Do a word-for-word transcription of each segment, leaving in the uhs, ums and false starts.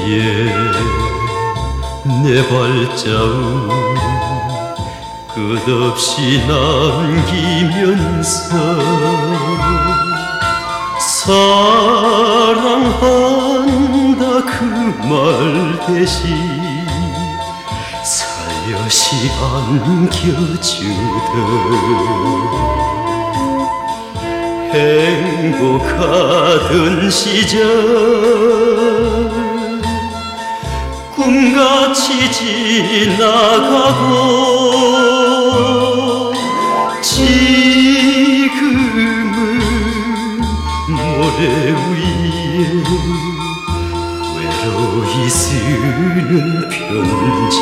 위에 내 발자국 끝없이 남기면서 사랑한다 그 말 대신 살며시 안겨주듯 행복하던 시절 꿈같이 지나가고 지금은 모래 위에 외로이 쓰는 편지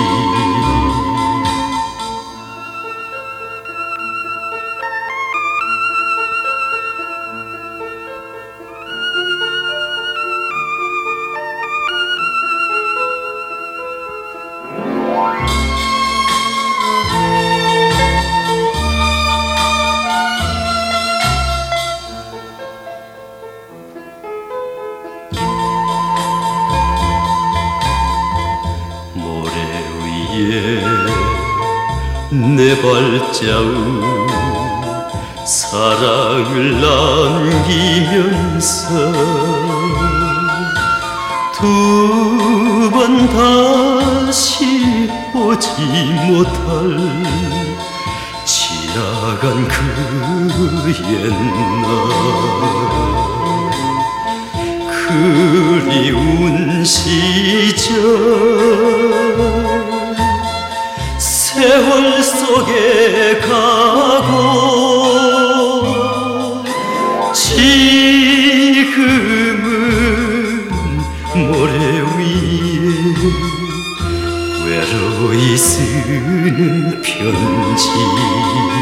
내 발자국 사랑을 남기면서 두 번 다시 오지 못할 지나간 그 옛날 그리운 시절 세월 속에 가고 지금은 모래 위에 외로이 쓰는 편지